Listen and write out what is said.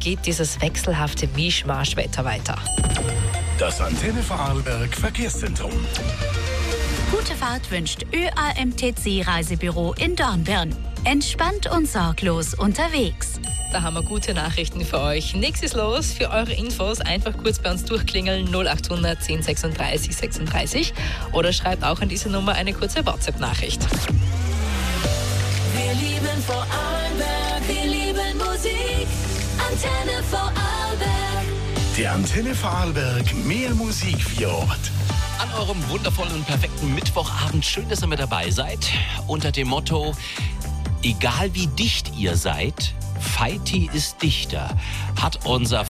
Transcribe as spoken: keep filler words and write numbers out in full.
geht dieses wechselhafte Mischmaschwetter weiter. Das Antenne Vorarlberg Verkehrszentrum. Gute Fahrt wünscht Ö A M T C Reisebüro in Dornbirn. Entspannt und sorglos unterwegs. Da haben wir gute Nachrichten für euch. Nichts ist los. Für eure Infos einfach kurz bei uns durchklingeln null achthundert zehn sechsunddreißig sechsunddreißig oder schreibt auch an diese Nummer eine kurze WhatsApp-Nachricht. Wir lieben Vorarlberg, wir lieben Musik. Antenne Vorarlberg. Die Antenne Vorarlberg, mehr Musik für Ort. An eurem wundervollen und perfekten Mittwochabend. Schön, dass ihr mit dabei seid. Unter dem Motto, egal wie dicht ihr seid, Feiti ist Dichter, hat unser